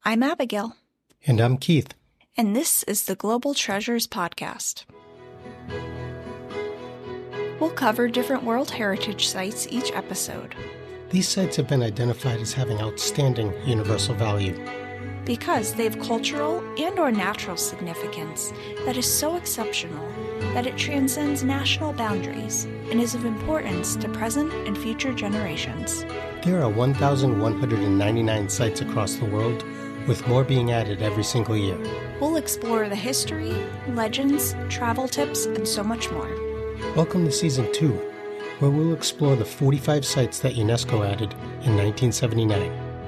I'm Abigail. And I'm Keith. And this is the Global Treasures Podcast. We'll cover different World Heritage Sites each episode. These sites have been identified as having outstanding universal value because they have cultural and/or natural significance that is so exceptional that it transcends national boundaries and is of importance to present and future generations. There are 1,199 sites across the world, with more being added every single year. We'll explore the history, legends, travel tips, and so much more. Welcome to Season 2, where we'll explore the 45 sites that UNESCO added in 1979.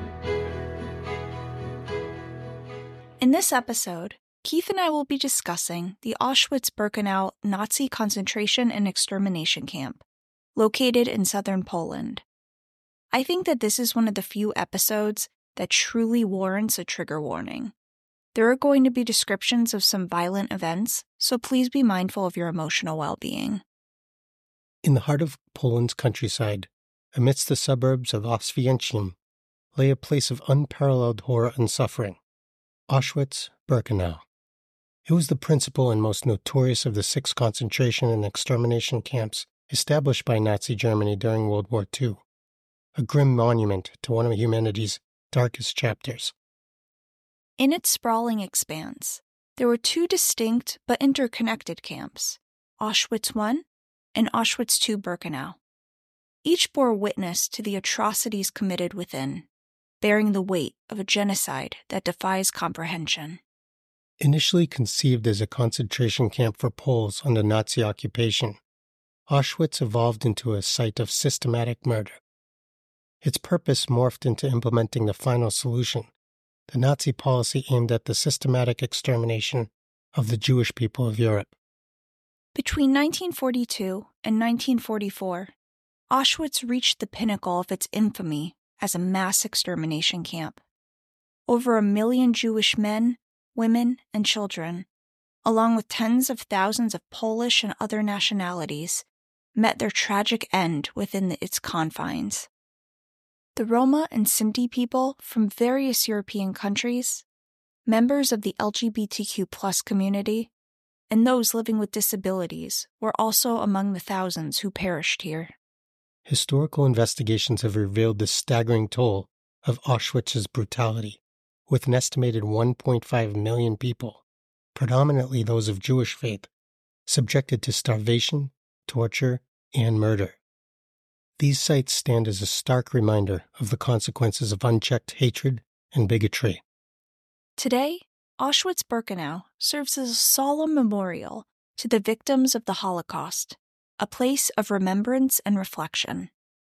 In this episode, Keith and I will be discussing the Auschwitz-Birkenau Nazi concentration and extermination camp, located in southern Poland. I think that this is one of the few episodes that truly warrants a trigger warning. There are going to be descriptions of some violent events, so please be mindful of your emotional well-being. In the heart of Poland's countryside, amidst the suburbs of Oswiecim, lay a place of unparalleled horror and suffering, Auschwitz-Birkenau. It was the principal and most notorious of the 6 concentration and extermination camps established by Nazi Germany during World War II, a grim monument to one of humanity's darkest chapters. In its sprawling expanse, there were 2 distinct but interconnected camps, Auschwitz I and Auschwitz II-Birkenau. Each bore witness to the atrocities committed within, bearing the weight of a genocide that defies comprehension. Initially conceived as a concentration camp for Poles under Nazi occupation, Auschwitz evolved into a site of systematic murder. Its purpose morphed into implementing the final solution, the Nazi policy aimed at the systematic extermination of the Jewish people of Europe. Between 1942 and 1944, Auschwitz reached the pinnacle of its infamy as a mass extermination camp. Over 1 million Jewish men, women, and children, along with tens of thousands of Polish and other nationalities, met their tragic end within its confines. The Roma and Sinti people from various European countries, members of the LGBTQ+ community, and those living with disabilities were also among the thousands who perished here. Historical investigations have revealed the staggering toll of Auschwitz's brutality, with an estimated 1.5 million people, predominantly those of Jewish faith, subjected to starvation, torture, and murder. These sites stand as a stark reminder of the consequences of unchecked hatred and bigotry. Today, Auschwitz-Birkenau serves as a solemn memorial to the victims of the Holocaust, a place of remembrance and reflection.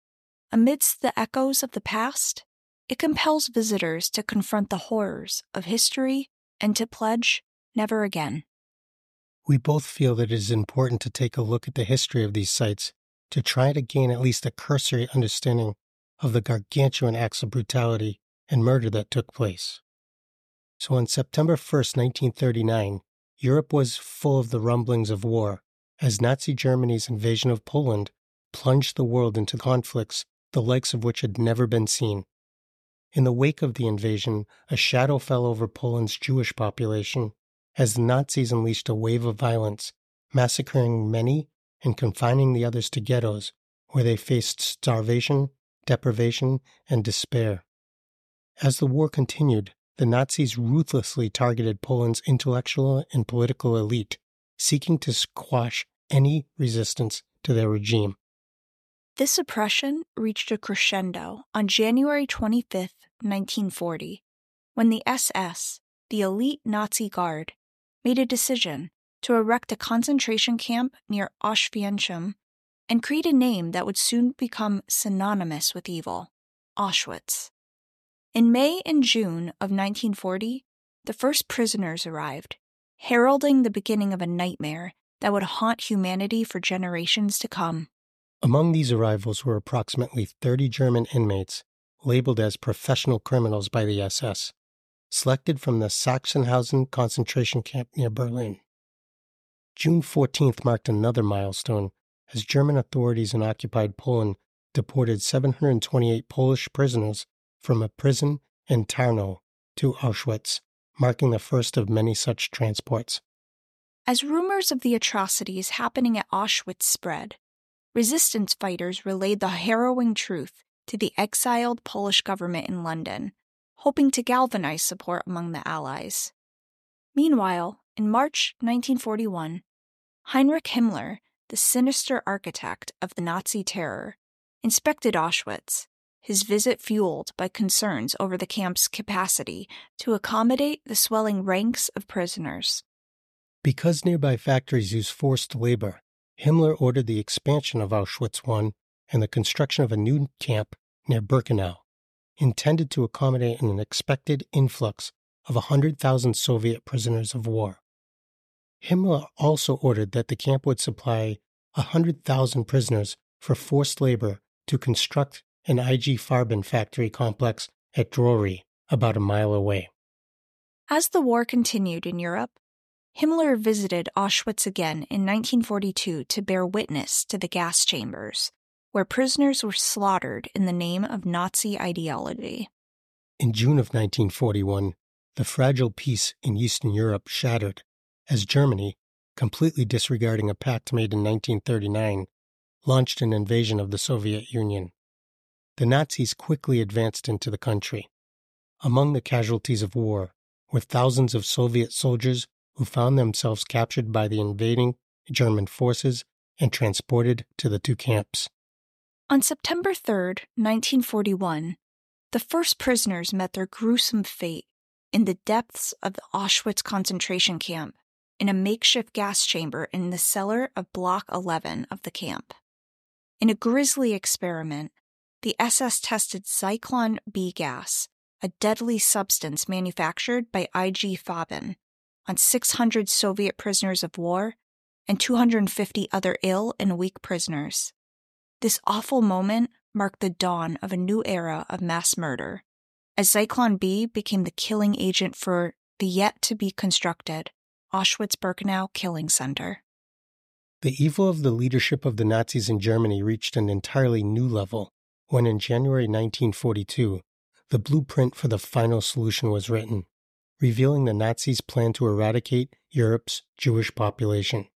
Amidst the echoes of the past, it compels visitors to confront the horrors of history and to pledge never again. We both feel that it is important to take a look at the history of these sites to try to gain at least a cursory understanding of the gargantuan acts of brutality and murder that took place. So on September 1st, 1939, Europe was full of the rumblings of war as Nazi Germany's invasion of Poland plunged the world into conflicts the likes of which had never been seen. In the wake of the invasion, a shadow fell over Poland's Jewish population as the Nazis unleashed a wave of violence, massacring many and confining the others to ghettos where they faced starvation, deprivation, and despair. As the war continued, the Nazis ruthlessly targeted Poland's intellectual and political elite, seeking to squash any resistance to their regime. This oppression reached a crescendo on January 25, 1940, when the SS, the elite Nazi Guard, made a decision to erect a concentration camp near Oswiecim and create a name that would soon become synonymous with evil, Auschwitz. In May and June of 1940, the first prisoners arrived, heralding the beginning of a nightmare that would haunt humanity for generations to come. Among these arrivals were approximately 30 German inmates labeled as professional criminals by the SS, selected from the Sachsenhausen concentration camp near Berlin. June 14th marked another milestone as German authorities in occupied Poland deported 728 Polish prisoners from a prison in Tarnow to Auschwitz, marking the first of many such transports. As rumors of the atrocities happening at Auschwitz spread, resistance fighters relayed the harrowing truth to the exiled Polish government in London, hoping to galvanize support among the Allies. Meanwhile, in March 1941, Heinrich Himmler, the sinister architect of the Nazi terror, inspected Auschwitz, his visit fueled by concerns over the camp's capacity to accommodate the swelling ranks of prisoners. Because nearby factories use forced labor, Himmler ordered the expansion of Auschwitz I and the construction of a new camp near Birkenau, intended to accommodate an expected influx of 100,000 Soviet prisoners of war. Himmler also ordered that the camp would supply 100,000 prisoners for forced labor to construct an IG Farben factory complex at Drori, about a mile away. As the war continued in Europe, Himmler visited Auschwitz again in 1942 to bear witness to the gas chambers, where prisoners were slaughtered in the name of Nazi ideology. In June of 1941, the fragile peace in Eastern Europe shattered as Germany, completely disregarding a pact made in 1939, launched an invasion of the Soviet Union. The Nazis quickly advanced into the country. Among the casualties of war were thousands of Soviet soldiers who found themselves captured by the invading German forces and transported to the two camps. On September 3, 1941, the first prisoners met their gruesome fate in the depths of the Auschwitz concentration camp, in a makeshift gas chamber in the cellar of Block 11 of the camp. In a grisly experiment, the SS tested Zyklon B gas, a deadly substance manufactured by IG Farben, on 600 Soviet prisoners of war and 250 other ill and weak prisoners. This awful moment marked the dawn of a new era of mass murder, as Zyklon B became the killing agent for the yet-to-be-constructed Auschwitz-Birkenau Killing Center. The evil of the leadership of the Nazis in Germany reached an entirely new level when in January 1942, the blueprint for the final solution was written, revealing the Nazis' plan to eradicate Europe's Jewish population.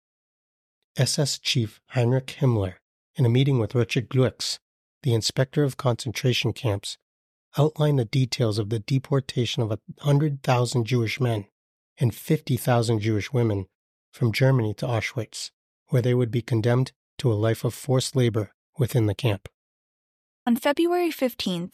SS Chief Heinrich Himmler, in a meeting with Richard Glücks, the inspector of concentration camps, outlined the details of the deportation of 100,000 Jewish men and 50,000 Jewish women from Germany to Auschwitz, where they would be condemned to a life of forced labor within the camp. On February 15,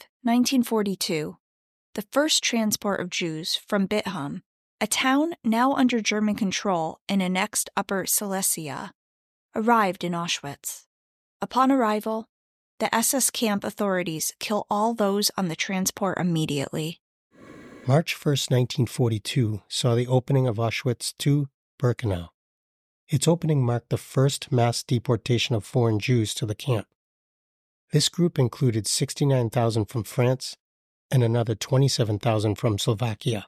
1942, the first transport of Jews from Bitham, a town now under German control in annexed Upper Silesia, arrived in Auschwitz. Upon arrival, the SS camp authorities kill all those on the transport immediately. March 1, 1942 saw the opening of Auschwitz II-Birkenau. Its opening marked the first mass deportation of foreign Jews to the camp. This group included 69,000 from France and another 27,000 from Slovakia.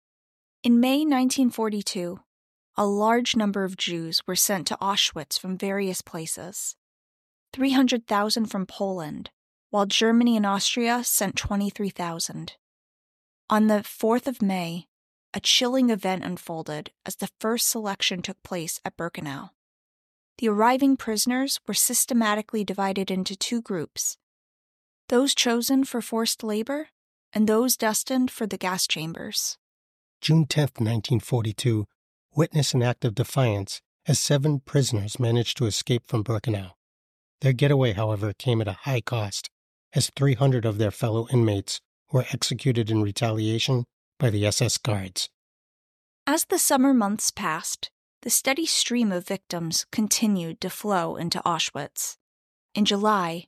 In May 1942, a large number of Jews were sent to Auschwitz from various places. 300,000 from Poland, while Germany and Austria sent 23,000. On the 4th of May, a chilling event unfolded as the first selection took place at Birkenau. The arriving prisoners were systematically divided into two groups, those chosen for forced labor and those destined for the gas chambers. June 10, 1942, witnessed an act of defiance as 7 prisoners managed to escape from Birkenau. Their getaway, however, came at a high cost, as 300 of their fellow inmates were executed in retaliation by the SS guards. As the summer months passed, the steady stream of victims continued to flow into Auschwitz. In July,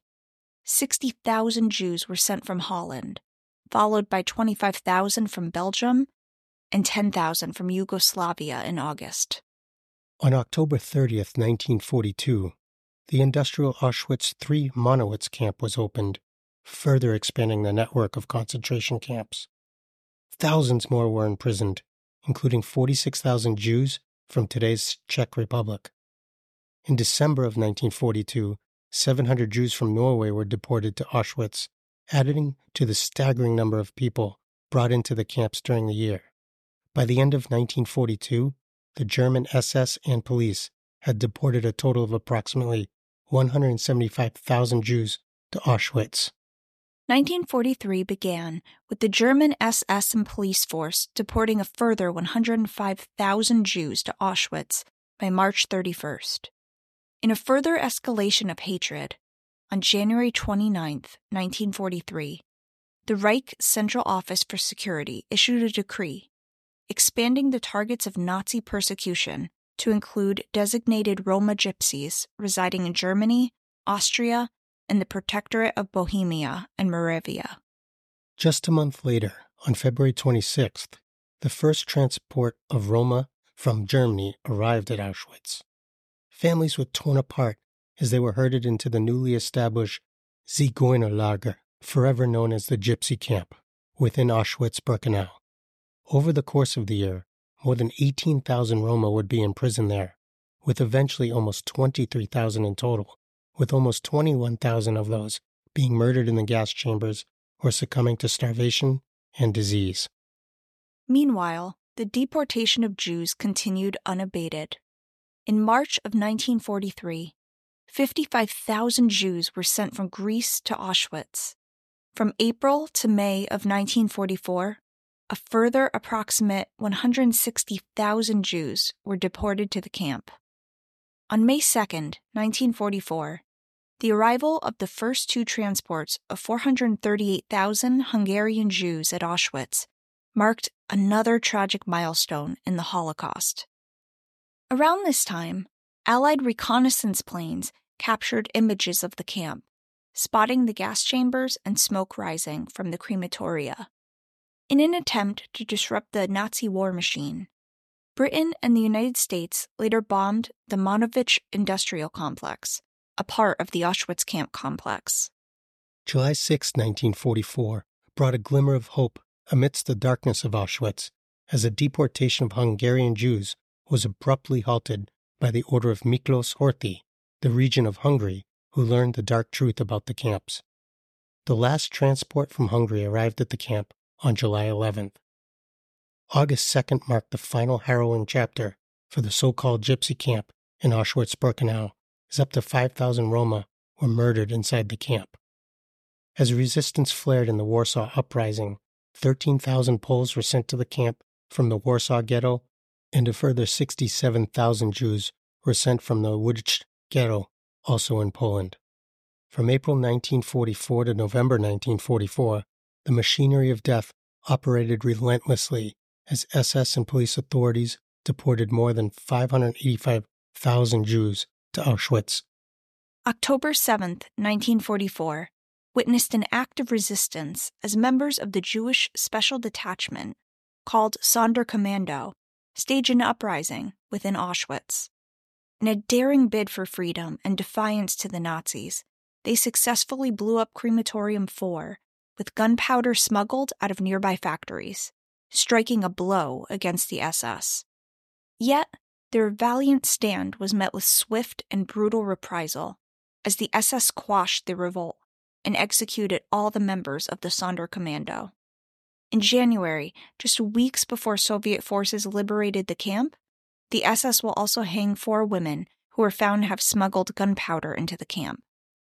60,000 Jews were sent from Holland, followed by 25,000 from Belgium and 10,000 from Yugoslavia in August. On October 30, 1942, the industrial Auschwitz III Monowitz camp was opened, further expanding the network of concentration camps. Thousands more were imprisoned, including 46,000 Jews from today's Czech Republic. In December of 1942, 700 Jews from Norway were deported to Auschwitz, adding to the staggering number of people brought into the camps during the year. By the end of 1942, the German SS and police had deported a total of approximately 175,000 Jews to Auschwitz. 1943 began with the German SS and police force deporting a further 105,000 Jews to Auschwitz by March 31st. In a further escalation of hatred, on January 29, 1943, the Reich Central Office for Security issued a decree expanding the targets of Nazi persecution to include designated Roma gypsies residing in Germany, Austria, and the Protectorate of Bohemia and Moravia. Just a month later, on February 26th, the first transport of Roma from Germany arrived at Auschwitz. Families were torn apart as they were herded into the newly established Zigeunerlager, forever known as the Gypsy Camp, within Auschwitz-Birkenau. Over the course of the year, more than 18,000 Roma would be imprisoned there, with eventually almost 23,000 in total, with almost 21,000 of those being murdered in the gas chambers or succumbing to starvation and disease. Meanwhile, the deportation of Jews continued unabated. In March of 1943, 55,000 Jews were sent from Greece to Auschwitz. From April to May of 1944, a further approximate 160,000 Jews were deported to the camp. On May 2, 1944, the arrival of the first two transports of 438,000 Hungarian Jews at Auschwitz marked another tragic milestone in the Holocaust. Around this time, Allied reconnaissance planes captured images of the camp, spotting the gas chambers and smoke rising from the crematoria. In an attempt to disrupt the Nazi war machine, Britain and the United States later bombed the Monowitz Industrial Complex, a part of the Auschwitz camp complex. July 6, 1944, brought a glimmer of hope amidst the darkness of Auschwitz, as a deportation of Hungarian Jews was abruptly halted by the order of Miklos Horthy, the regent of Hungary, who learned the dark truth about the camps. The last transport from Hungary arrived at the camp on July 11th. August 2nd marked the final harrowing chapter for the so-called Gypsy Camp in Auschwitz-Birkenau, as up to 5,000 Roma were murdered inside the camp. As resistance flared in the Warsaw Uprising, 13,000 Poles were sent to the camp from the Warsaw Ghetto, and a further 67,000 Jews were sent from the Łódź Ghetto, also in Poland. From April 1944 to November 1944, the machinery of death operated relentlessly as SS and police authorities deported more than 585,000 Jews to Auschwitz. October 7, 1944, witnessed an act of resistance as members of the Jewish Special Detachment, called Sonderkommando, staged an uprising within Auschwitz. In a daring bid for freedom and defiance to the Nazis, they successfully blew up Crematorium 4 with gunpowder smuggled out of nearby factories, striking a blow against the SS. Yet, their valiant stand was met with swift and brutal reprisal, as the SS quashed the revolt and executed all the members of the Sonderkommando. In January, just weeks before Soviet forces liberated the camp, the SS will also hang 4 women who were found to have smuggled gunpowder into the camp.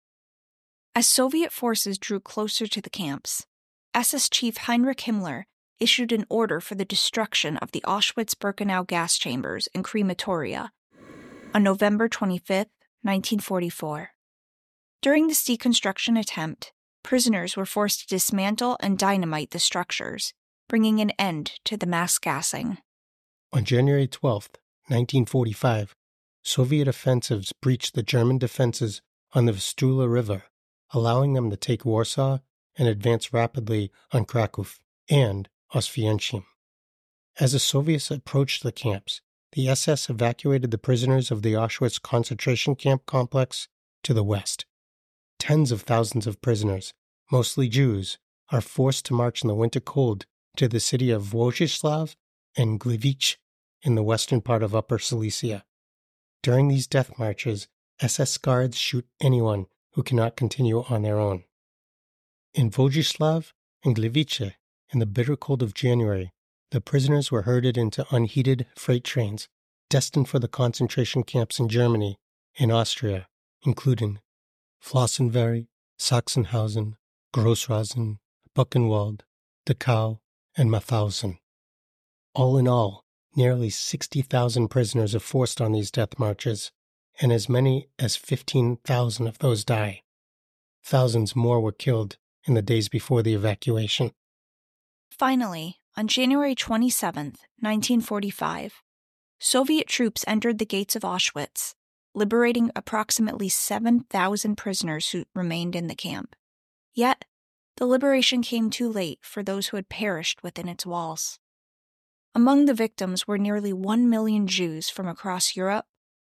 As Soviet forces drew closer to the camps, SS Chief Heinrich Himmler issued an order for the destruction of the Auschwitz-Birkenau gas chambers and crematoria on November 25, 1944. During this deconstruction attempt, prisoners were forced to dismantle and dynamite the structures, bringing an end to the mass gassing. On January 12, 1945, Soviet offensives breached the German defenses on the Vistula River, allowing them to take Warsaw and advance rapidly on Krakow and Oswiecim. As the Soviets approached the camps, the SS evacuated the prisoners of the Auschwitz concentration camp complex to the west. Tens of thousands of prisoners, mostly Jews, are forced to march in the winter cold to the city of Wojcislaw and Gliwice in the western part of Upper Silesia. During these death marches, SS guards shoot anyone who cannot continue on their own. In Wojcislaw and Gliwice, in the bitter cold of January, the prisoners were herded into unheated freight trains destined for the concentration camps in Germany and Austria, including Flossenwerk, Sachsenhausen, Grossrosen, Buchenwald, Dachau, and Mauthausen. All in all, nearly 60,000 prisoners are forced on these death marches, and as many as 15,000 of those die. Thousands more were killed in the days before the evacuation. Finally, on January 27, 1945, Soviet troops entered the gates of Auschwitz, liberating approximately 7,000 prisoners who remained in the camp. Yet, the liberation came too late for those who had perished within its walls. Among the victims were nearly 1 million Jews from across Europe,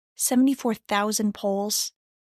74,000 Poles,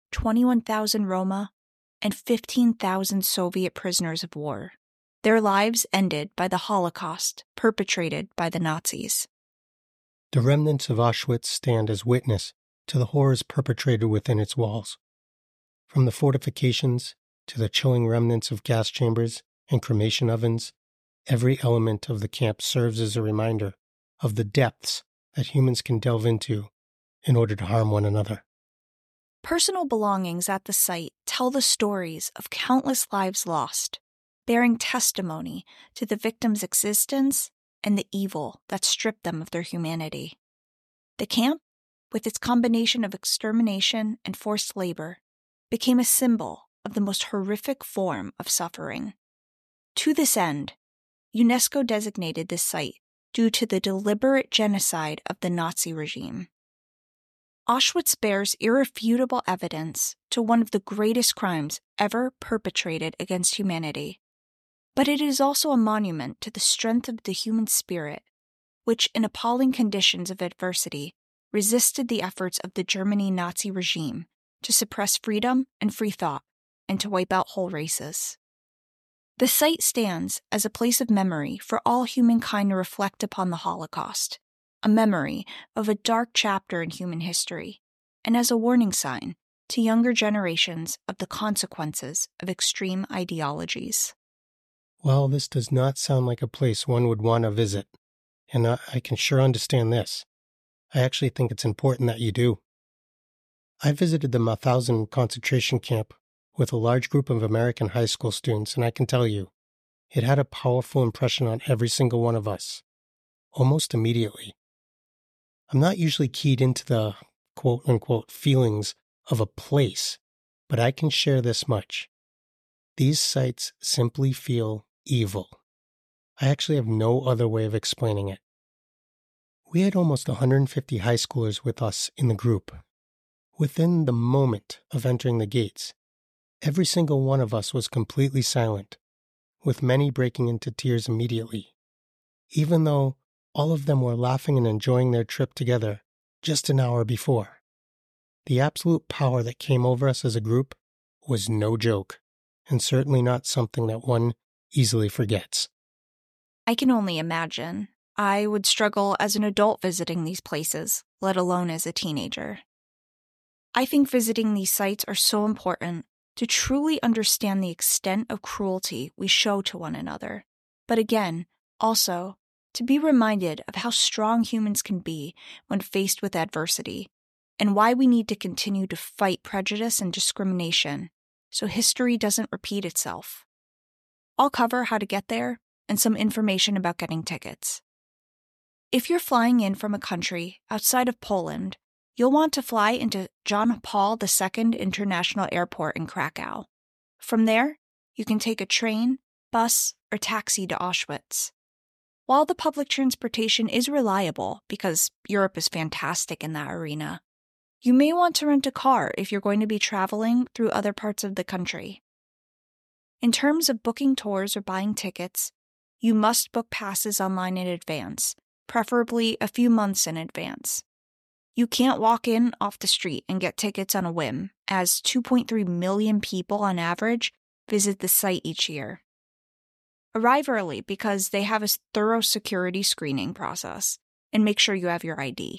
21,000 Roma, and 15,000 Soviet prisoners of war. Their lives ended by the Holocaust perpetrated by the Nazis. The remnants of Auschwitz stand as witness to the horrors perpetrated within its walls. From the fortifications to the chilling remnants of gas chambers and cremation ovens, every element of the camp serves as a reminder of the depths that humans can delve into in order to harm one another. Personal belongings at the site tell the stories of countless lives lost, bearing testimony to the victims' existence and the evil that stripped them of their humanity. The camp, with its combination of extermination and forced labor, became a symbol of the most horrific form of suffering. To this end, UNESCO designated this site due to the deliberate genocide of the Nazi regime. Auschwitz bears irrefutable evidence to one of the greatest crimes ever perpetrated against humanity. But it is also a monument to the strength of the human spirit, which, in appalling conditions of adversity, resisted the efforts of the German Nazi regime to suppress freedom and free thought and to wipe out whole races. The site stands as a place of memory for all humankind to reflect upon the Holocaust, a memory of a dark chapter in human history, and as a warning sign to younger generations of the consequences of extreme ideologies. Well, this does not sound like a place one would want to visit, and I can sure understand this. I actually think it's important that you do. I visited the Mauthausen concentration camp with a large group of American high school students, and I can tell you, it had a powerful impression on every single one of us, almost immediately. I'm not usually keyed into the quote-unquote feelings of a place, but I can share this much. These sites simply feel evil. I actually have no other way of explaining it. We had almost 150 high schoolers with us in the group. Within the moment of entering the gates, every single one of us was completely silent, with many breaking into tears immediately, even though all of them were laughing and enjoying their trip together just an hour before. The absolute power that came over us as a group was no joke, and certainly not something that one easily forgets. I can only imagine. I would struggle as an adult visiting these places, let alone as a teenager. I think visiting these sites are so important to truly understand the extent of cruelty we show to one another, but again, also, to be reminded of how strong humans can be when faced with adversity, and why we need to continue to fight prejudice and discrimination so history doesn't repeat itself. I'll cover how to get there and some information about getting tickets. If you're flying in from a country outside of Poland, you'll want to fly into John Paul II International Airport in Krakow. From there, you can take a train, bus, or taxi to Auschwitz. While the public transportation is reliable because Europe is fantastic in that arena, you may want to rent a car if you're going to be traveling through other parts of the country. In terms of booking tours or buying tickets, you must book passes online in advance, preferably a few months in advance. You can't walk in off the street and get tickets on a whim, as 2.3 million people on average visit the site each year. Arrive early because they have a thorough security screening process, and make sure you have your ID.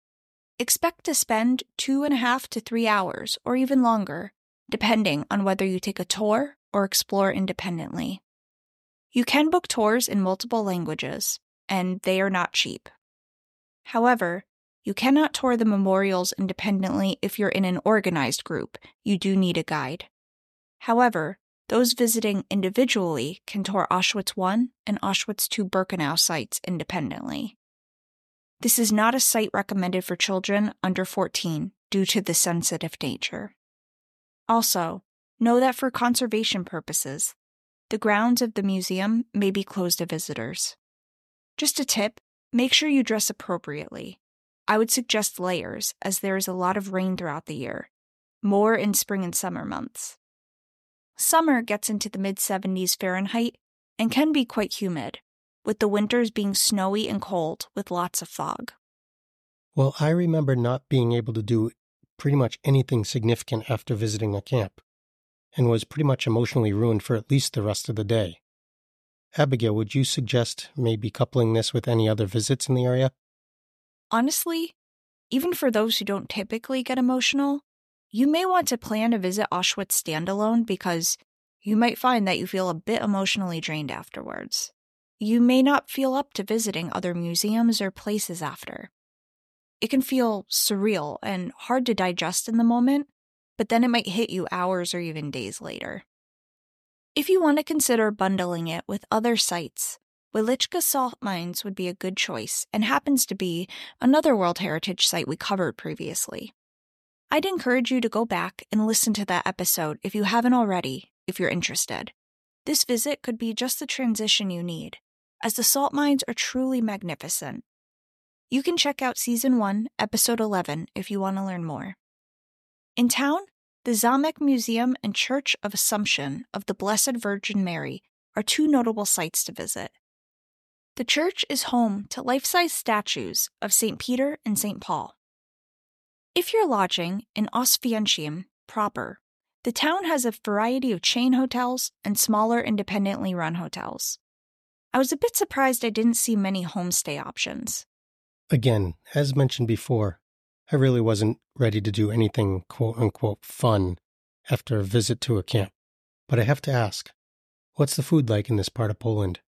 Expect to spend 2.5 to 3 hours, or even longer, depending on whether you take a tour or explore independently. You can book tours in multiple languages, and they are not cheap. However, you cannot tour the memorials independently if you're in an organized group. You do need a guide. However, those visiting individually can tour Auschwitz I and Auschwitz II-Birkenau sites independently. This is not a site recommended for children under 14 due to the sensitive nature. Also, know that for conservation purposes, the grounds of the museum may be closed to visitors. Just a tip, make sure you dress appropriately. I would suggest layers, as there is a lot of rain throughout the year, more in spring and summer months. Summer gets into the mid-70s Fahrenheit and can be quite humid, with the winters being snowy and cold with lots of fog. Well, I remember not being able to do pretty much anything significant after visiting a camp, and was pretty much emotionally ruined for at least the rest of the day. Abigail, would you suggest maybe coupling this with any other visits in the area? Honestly, even for those who don't typically get emotional, you may want to plan to visit Auschwitz standalone because you might find that you feel a bit emotionally drained afterwards. You may not feel up to visiting other museums or places after. It can feel surreal and hard to digest in the moment, but then it might hit you hours or even days later. If you want to consider bundling it with other sites, Wieliczka Salt Mines would be a good choice and happens to be another World Heritage site we covered previously. I'd encourage you to go back and listen to that episode if you haven't already, if you're interested. This visit could be just the transition you need, as the salt mines are truly magnificent. You can check out Season 1, Episode 11 if you want to learn more. In town, the Zamek Museum and Church of Assumption of the Blessed Virgin Mary are two notable sites to visit. The church is home to life-size statues of St. Peter and St. Paul. If you're lodging in Oswiecim proper, the town has a variety of chain hotels and smaller independently run hotels. I was a bit surprised I didn't see many homestay options. Again, as mentioned before, I really wasn't ready to do anything quote-unquote fun after a visit to a camp. But I have to ask, what's the food like in this part of Poland?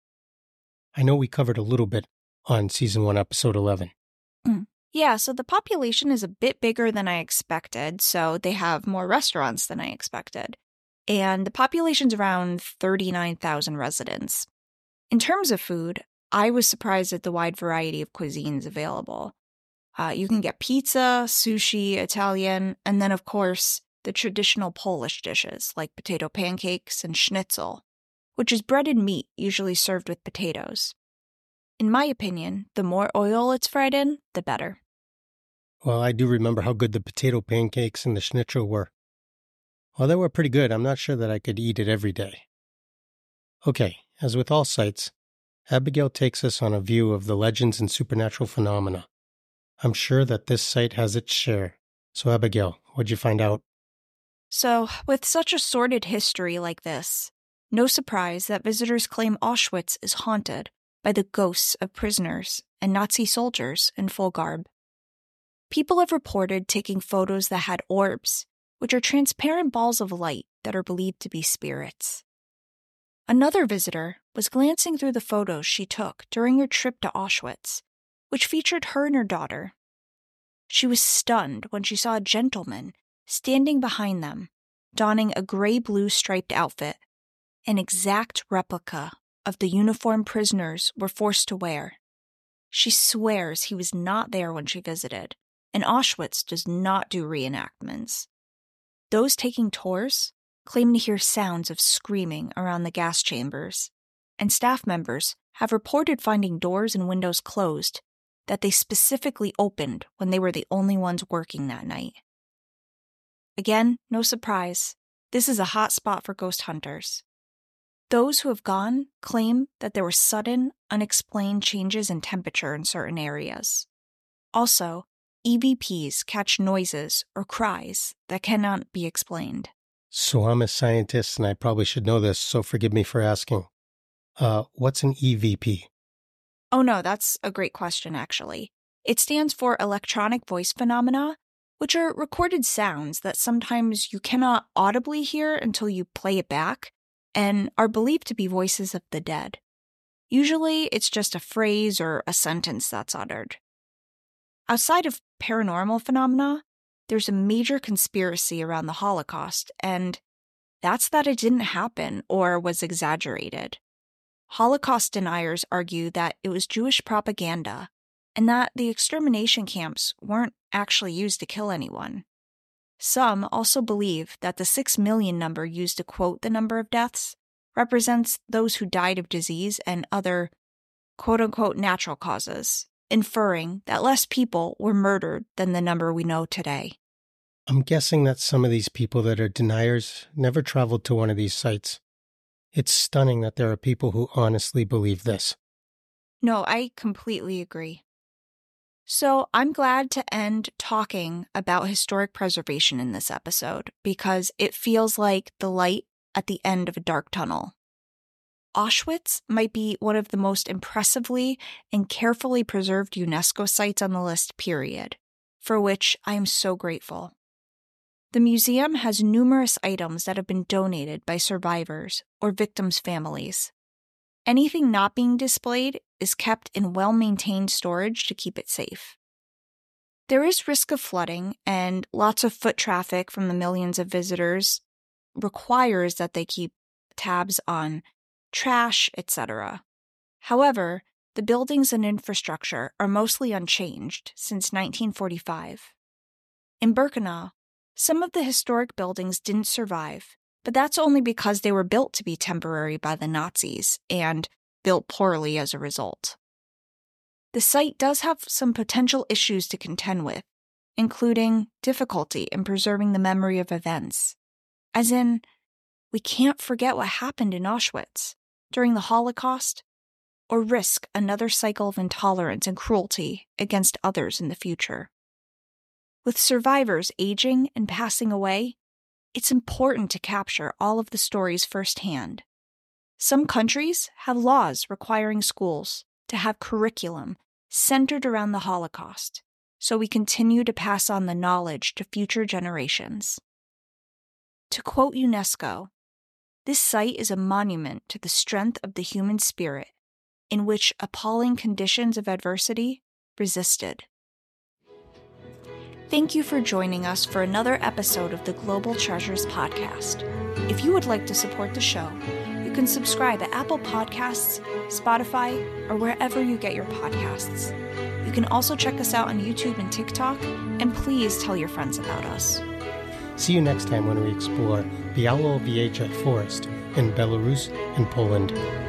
I know we covered a little bit on Season 1, Episode 11. Yeah, so the population is a bit bigger than I expected, so they have more restaurants than I expected. And the population's around 39,000 residents. In terms of food, I was surprised at the wide variety of cuisines available. You can get pizza, sushi, Italian, and then, of course, the traditional Polish dishes like potato pancakes and schnitzel, which is breaded meat usually served with potatoes. In my opinion, the more oil it's fried in, the better. Well, I do remember how good the potato pancakes and the schnitzel were. Well, they were pretty good. I'm not sure that I could eat it every day. Okay, as with all sites, Abigail takes us on a view of the legends and supernatural phenomena. I'm sure that this site has its share. So, Abigail, what'd you find out? So, with such a sordid history like this, no surprise that visitors claim Auschwitz is haunted by the ghosts of prisoners and Nazi soldiers in full garb. People have reported taking photos that had orbs, which are transparent balls of light that are believed to be spirits. Another visitor was glancing through the photos she took during her trip to Auschwitz, which featured her and her daughter. She was stunned when she saw a gentleman standing behind them, donning a gray-blue striped outfit, an exact replica of the uniform prisoners were forced to wear. She swears he was not there when she visited, and Auschwitz does not do reenactments. Those taking tours claim to hear sounds of screaming around the gas chambers, and staff members have reported finding doors and windows closed that they specifically opened when they were the only ones working that night. Again, no surprise, this is a hot spot for ghost hunters. Those who have gone claim that there were sudden, unexplained changes in temperature in certain areas. Also, EVPs catch noises or cries that cannot be explained. So I'm a scientist and I probably should know this, so forgive me for asking. What's an EVP? Oh no, that's a great question actually. It stands for electronic voice phenomena, which are recorded sounds that sometimes you cannot audibly hear until you play it back, and are believed to be voices of the dead. Usually, it's just a phrase or a sentence that's uttered. Outside of paranormal phenomena, there's a major conspiracy around the Holocaust, and that's that it didn't happen or was exaggerated. Holocaust deniers argue that it was Jewish propaganda and that the extermination camps weren't actually used to kill anyone. Some also believe that the 6 million number used to quote the number of deaths represents those who died of disease and other quote-unquote natural causes, inferring that less people were murdered than the number we know today. I'm guessing that some of these people that are deniers never traveled to one of these sites. It's stunning that there are people who honestly believe this. No, I completely agree. So I'm glad to end talking about historic preservation in this episode because it feels like the light at the end of a dark tunnel. Auschwitz might be one of the most impressively and carefully preserved UNESCO sites on the list, period, for which I am so grateful. The museum has numerous items that have been donated by survivors or victims' families. Anything not being displayed is kept in well-maintained storage to keep it safe. There is risk of flooding, and lots of foot traffic from the millions of visitors requires that they keep tabs on trash, etc. However, the buildings and infrastructure are mostly unchanged since 1945. In Birkenau, some of the historic buildings didn't survive, but that's only because they were built to be temporary by the Nazis and built poorly as a result. The site does have some potential issues to contend with, including difficulty in preserving the memory of events. As in, we can't forget what happened in Auschwitz during the Holocaust, or risk another cycle of intolerance and cruelty against others in the future. With survivors aging and passing away, it's important to capture all of the stories firsthand. Some countries have laws requiring schools to have curriculum centered around the Holocaust, so we continue to pass on the knowledge to future generations. To quote UNESCO, "This site is a monument to the strength of the human spirit, in which appalling conditions of adversity resisted." Thank you for joining us for another episode of the Global Treasures podcast. If you would like to support the show, you can subscribe at Apple Podcasts, Spotify, or wherever you get your podcasts. You can also check us out on YouTube and TikTok, and please tell your friends about us. See you next time when we explore Białowieża Forest in Belarus and Poland.